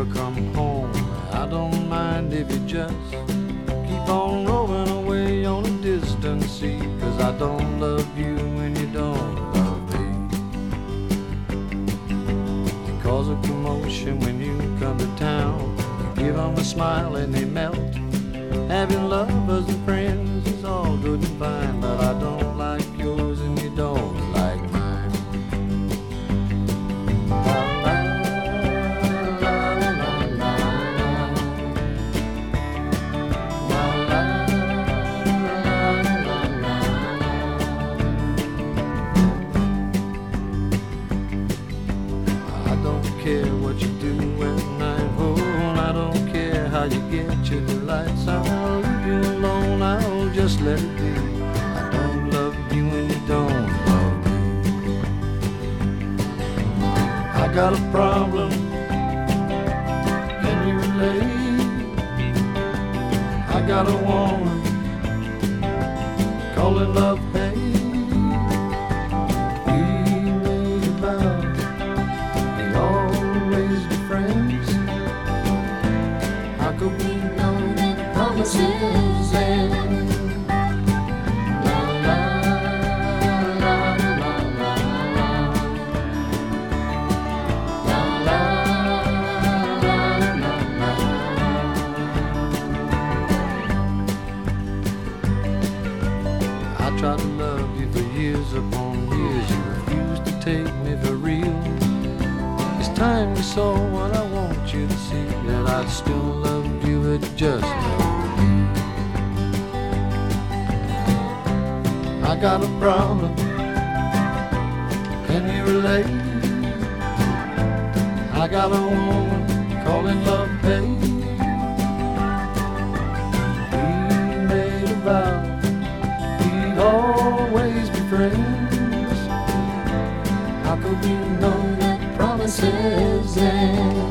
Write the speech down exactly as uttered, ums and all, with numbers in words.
never come home. I don't mind if you just keep on rolling away on a distant sea, 'cause I don't love you when you don't love me. You cause a commotion when you come to town. You give them a smile and they melt. Having lovers and friends is all good and fine, but I don't like yours and you don't like mine. La, la, la, la, la, la, la, la, la, I don't care what you do at night, oh, I don't care how you get your delights. I'll leave you alone, I'll just let it be. I don't love you and you don't love me. I got a problem, can you relate? I got a woman, call it love hate. We made a vow, we always be friends. How could we know that promises end? La la la la la la la la la la. I tried to love you for years upon years. You refused to take me for real. It's time you saw what I want you to see, that I still love you at just love me. I got a problem, can you relate? I got a woman calling love hate. We made a vow we'd always be friends. How could we know that promises end?